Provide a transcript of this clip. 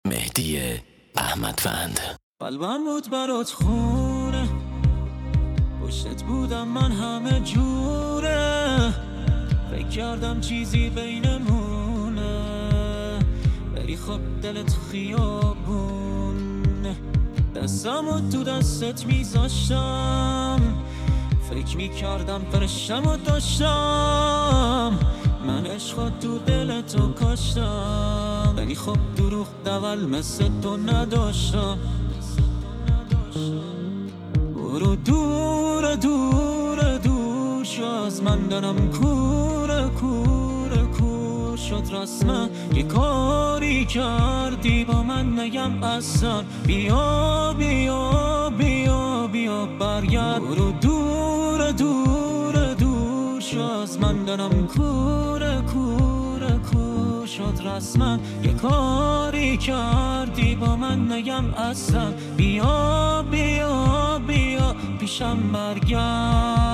مهدی احمدوند. قلبم بود برات خونه، پشتت بودم من همه جوره. فکر کردم چیزی بینمونه، ولی خب دلت خیابونه. دستمو تو دستت میذاشتم، فکر میکردم فرشتمو داشتم. من عشقا تو دلتو کاشتم، ولی خب دروغ دول مثل تو نداشتم. برو دور دور دور شو از من، دارم کوره کوره کور شد رسمه. یه کاری کردی با من نگم اصلا، بیا بیا بیا بیا برگرد. برو دور دور دور شو از من، دارم کوره کوره کور شد رسما. یه کاری کردی با من نگم اصلا، بیا بیا بیا پیشم برگرد.